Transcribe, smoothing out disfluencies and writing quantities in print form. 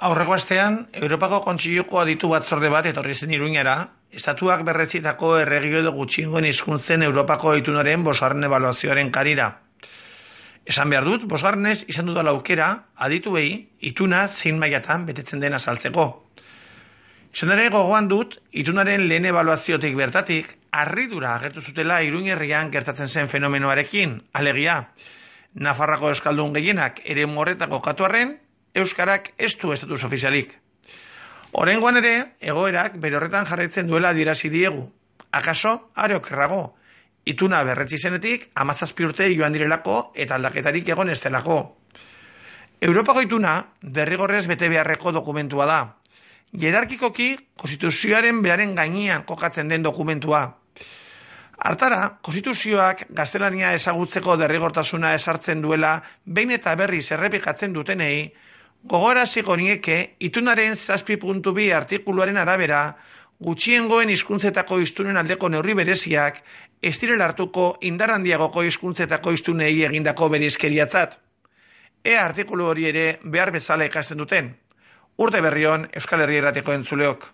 Aurreko astean, Europako Kontseiluko aditu batzorde bat etorri zen Iruñara, estatuak berretzitako erregio edo gutxiengoen hizkuntzen Europako itunaren bosgarren ebaluazioaren karira. Esan behar dut, bosgarrenez izan dudala aukera, adituei, ituna zein mailatan betetzen den azaltzeko. Izan ere gogoan dut, itunaren lehen ebaluaziotik bertatik, harridura agertu zutela Iruñ herrian gertatzen zen fenomenoarekin, alegia. Nafarrako euskaldun gehienak ere horretako kokatu arren, euskarak ez du estatus ofizialik. Oraingoan ere, egoerak bere horretan jarraitzen duela adierazi diegu. Akaso, are okerrago. Ituna berretsi zenetik 17 urte joan direlako eta aldaketarik egon ez delako. Europako ituna derrigorrez bete beharreko dokumentua da. Hierarkikoki, konstituzioaren beraren gainean kokatzen den dokumentua. Hartara, konstituzioak gaztelania ezagutzeko derrigortasuna ezartzen duela behin eta berriz errepikatzen dutenei, gogoraziko nieke itunaren 7.2 artikuluaren arabera gutxiengoen hizkuntzetako hiztunen aldeko neurri bereziak ez direla hartuko indar handiagoko hizkuntzetako hiztunei egindako bereizkeriatzat. Ea artikulu hori ere behar bezala ikasten duten. Urte berri on Euskal Herria Irratiko entzuleok.